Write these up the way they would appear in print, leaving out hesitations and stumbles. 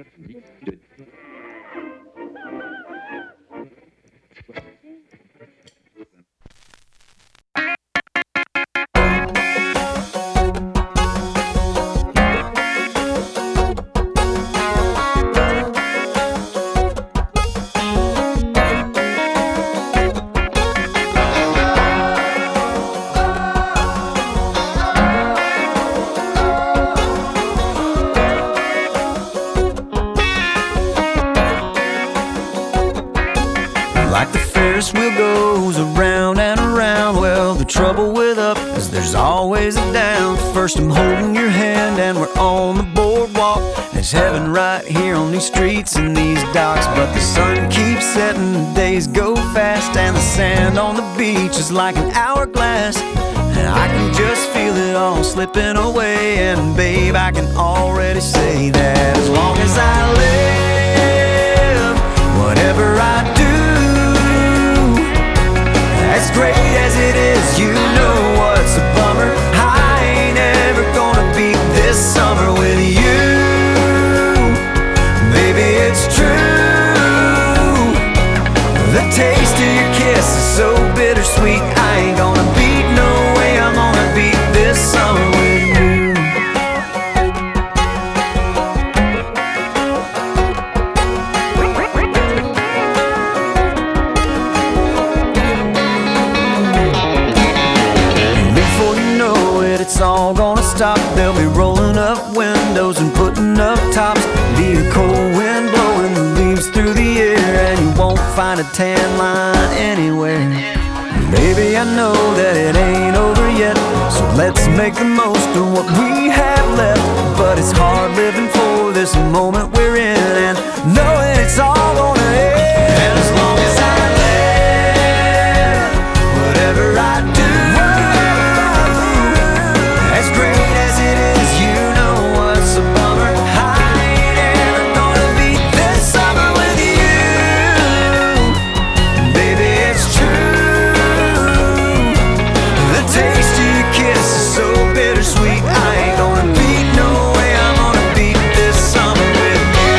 Like the Ferris wheel goes around and around, well, the trouble with up is there's always a down. First I'm holding your hand and we're on the boardwalk. There's heaven right here on these streets and these docks. But the sun keeps setting, the days go fast, and the sand on the beach is like an hourglass. And I can just feel it all slipping away. And babe, I can already say that as long as I live, whatever I do, as great as it is, you know what's a bummer? I ain't ever gonna beat this summer with you. Baby, it's true. The taste of your kiss is so bittersweet. I ain't gonna beat, no way I'm gonna beat this summer with you. It's all gonna stop. They'll be rolling up windows and putting up tops. Be a cold wind blowing the leaves through the air, and you won't find a tan line anywhere. Baby, I know that it ain't over yet, so let's make the most of what we have left. But it's hard living for this moment we're in, and knowing it's all gonna end. And as long as I live, whatever I do, as great as it is, you know what's a bummer? I ain't ever gonna beat this summer with you. Baby, it's true. The taste of your kiss is so bittersweet. I ain't gonna beat, no way I'm gonna beat this summer with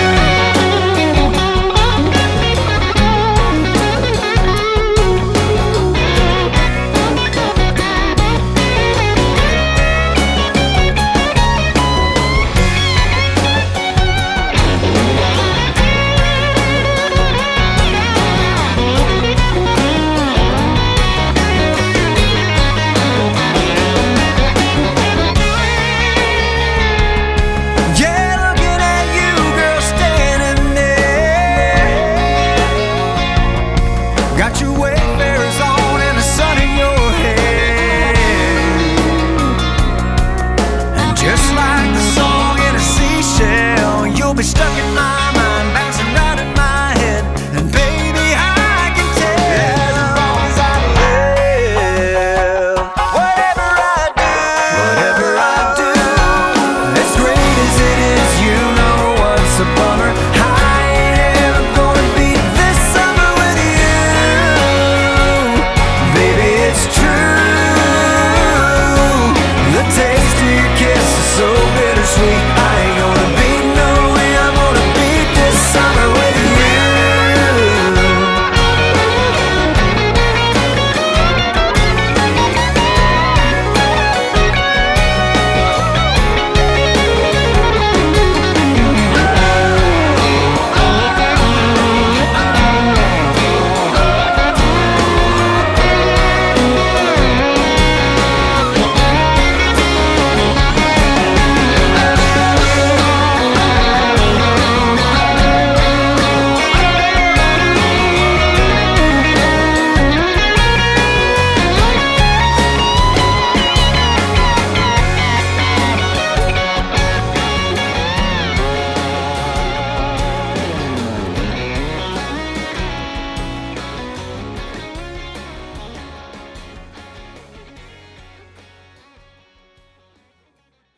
got your Wayfarers on and the sun in your hair. And just like the song in a seashell, you'll be stuck in my